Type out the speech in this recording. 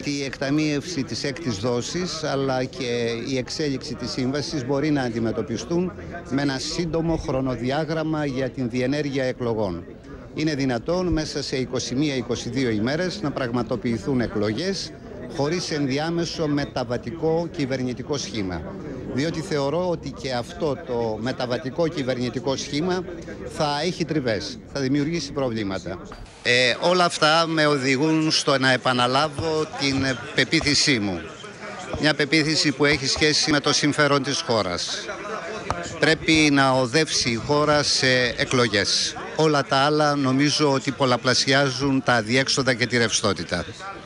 Η εκταμείευση της έκτης δόσης αλλά και η εξέλιξη της σύμβασης μπορεί να αντιμετωπιστούν με ένα σύντομο χρονοδιάγραμμα για την διενέργεια εκλογών. Είναι δυνατόν μέσα σε 21-22 ημέρες να πραγματοποιηθούν εκλογές χωρίς ενδιάμεσο μεταβατικό κυβερνητικό σχήμα. Διότι θεωρώ ότι και αυτό το μεταβατικό κυβερνητικό σχήμα θα έχει τριβές, θα δημιουργήσει προβλήματα. Όλα αυτά με οδηγούν στο να επαναλάβω την πεποίθησή μου. Μια πεποίθηση που έχει σχέση με το συμφέρον της χώρας. Πρέπει να οδεύσει η χώρα σε εκλογές. Όλα τα άλλα νομίζω ότι πολλαπλασιάζουν τα αδιέξοδα και τη ρευστότητα.